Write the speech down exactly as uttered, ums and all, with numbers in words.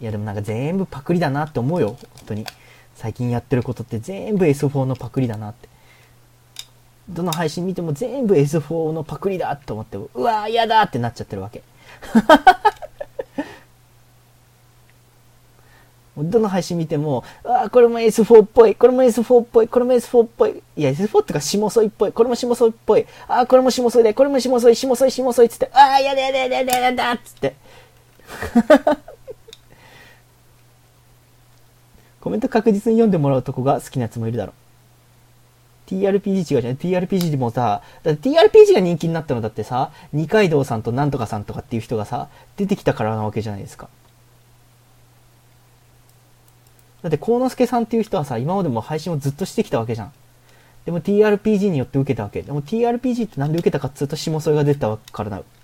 いやでもなんか全部パクリだなって思うよ、本当に。最近やってることって全部 エスフォー のパクリだなって。どの配信見ても全部 エスフォー のパクリだって思って、うわー嫌だってなっちゃってるわけ。どの配信見ても、あこれも エスフォー っぽい、これも エスフォー っぽい、これも エスフォー っぽい。いや、エスフォー ってか、下添いっぽい、これも下添いっぽい。あこれも下添いで、これも下添い、下添い、下添いっつって、ああ、やだやだやだやだやだっつって。コメント確実に読んでもらうとこが好きなやつもいるだろう。ティーアールピージー 違うじゃん。ティーアールピージー でもさ、だって ティーアールピージー が人気になったのだってさ、二階堂さんとなんとかさんとかっていう人がさ、出てきたからなわけじゃないですか。だって幸之助さんっていう人はさ、今までも配信をずっとしてきたわけじゃん。でも ティーアールピージー によって受けたわけ。でも ティーアールピージー ってなんで受けたかっつうと下添いが出たからな